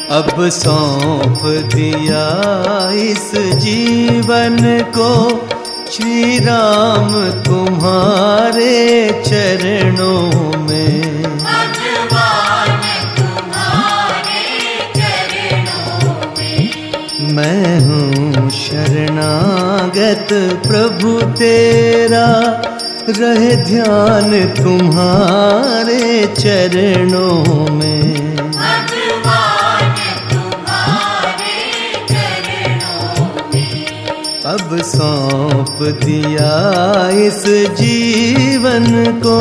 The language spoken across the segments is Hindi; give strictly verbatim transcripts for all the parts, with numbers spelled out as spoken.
अब सौंप दिया इस जीवन को श्री राम तुम्हारे चरणों में। भगवान तुम्हारे चरणों में। मैं हूँ शरणागत प्रभु तेरा, रहे ध्यान तुम्हारे चरणों में। भगवान तुम्हारे चरणों में। अब सौंप दिया इस जीवन को।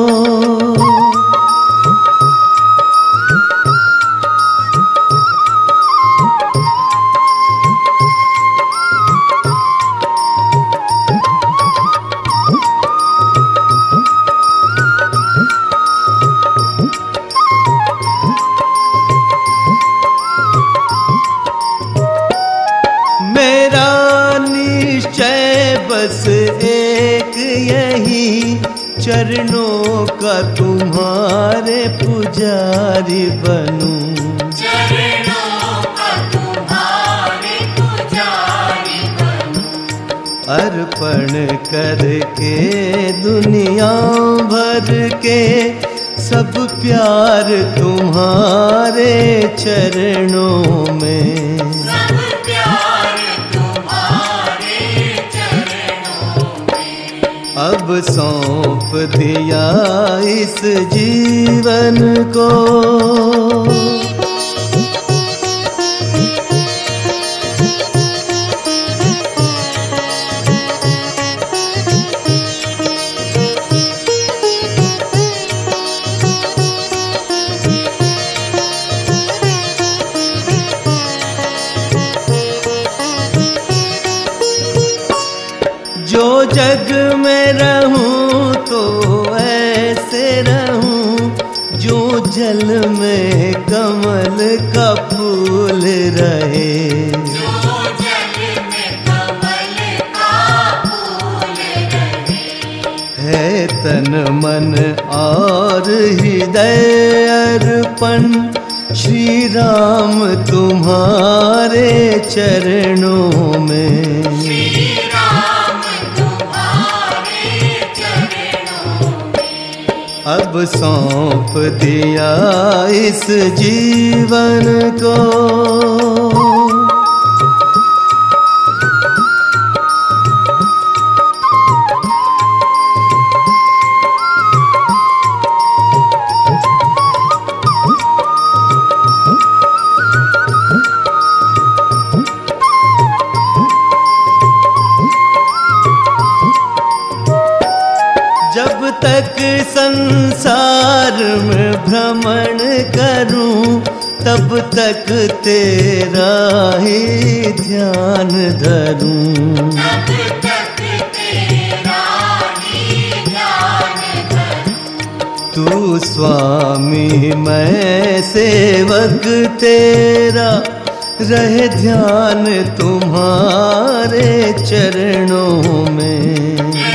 बस एक यही चरणों का तुम्हारे पुजारी बनूं। चरणों का तुम्हारे पुजारी बनूं। अर्पण करके दुनिया भर के सब प्यार तुम्हारे चरणों में। अब सौंप दिया इस जीवन को। जो जग में रहूं तो ऐसे रहूं, जो जल में कमल का फूल रहे। जो जल में कमल का फूल रहे। है तन मन और हृदय अर्पण श्री राम तुम्हारे चरणों में। अब सौंप दिया इस जीवन को। जब तक संसार में भ्रमण करूं, तब तक तेरा ही ध्यान धरूं। तब तक तेरा ही ध्यान धरूं। तू स्वामी मैं सेवक तेरा, रहे ध्यान तुम्हारे चरणों में।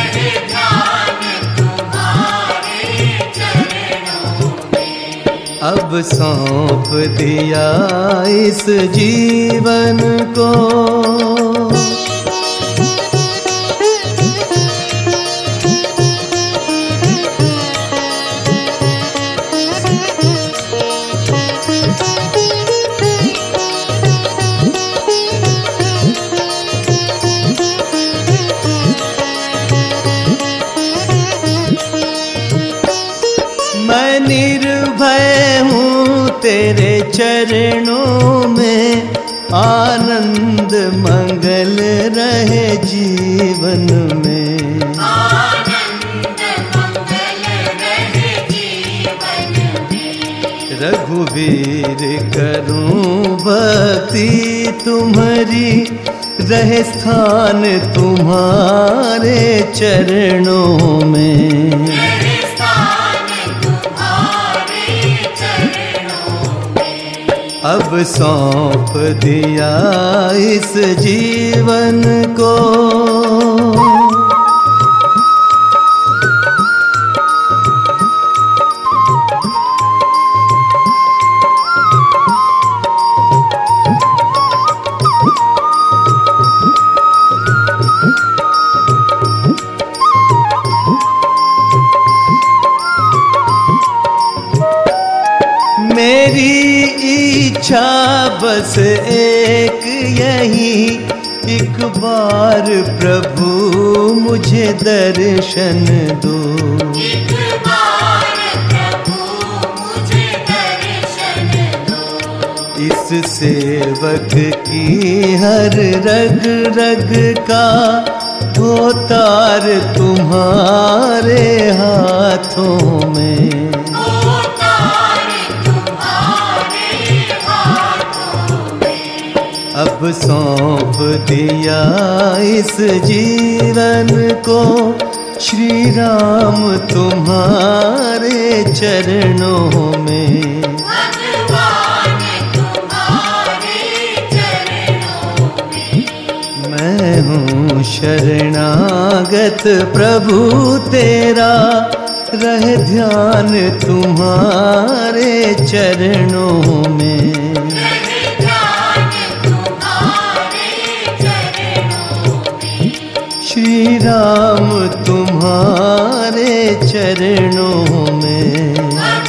अब सौंप दिया इस जीवन को। मैं निर्भय हूँ तेरे चरणों में, आनंद मंगल रहे जीवन में। आनंद मंगल रहे जीवन में। रघुवीर करूं भक्ति तुम्हारी, रहे स्थान तुम्हारे चरणों में। अब सौंप दिया इस जीवन को। बस एक यही एक बार प्रभु मुझे दर्शन दो। एक बार प्रभु मुझे दर्शन दो। इस सेवक की हर रग रग का वो तार तुम्हारे हाथों में। अब सौंप दिया इस जीवन को श्री राम तुम्हारे चरणों में। भगवान तुम्हारे चरणों में। मैं हूँ शरणागत प्रभु तेरा, रहे ध्यान तुम्हारे चरणों में। श्री राम तुम्हारे चरणों में।